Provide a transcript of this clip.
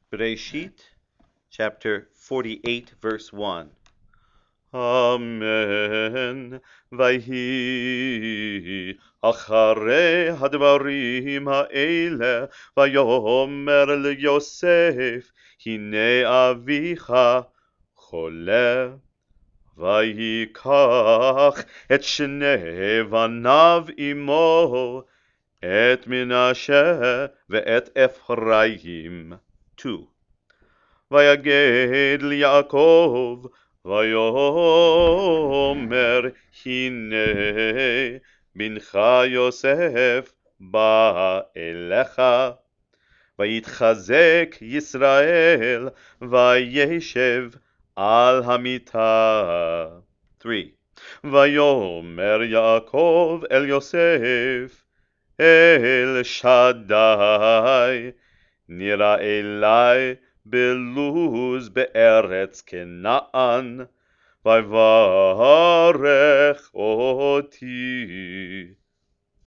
Bereshit, chapter 48, verse 1. Amen. ויהי אחרי הדברים האלה, ויאמר ליוסף, הנה אביך חולה. ויקח את שני בניו עמו, את מנשה ואת אפרים. 2. ויגד ליעקב, ויאמר, הנה בנך יוסף בא אליך. ויתחזק ישראל, וישב על המיטה. 3. ויאמר יעקב אל יוסף, אל שדי נראה אלי בלוז בארץ כנען, ויברך אותי.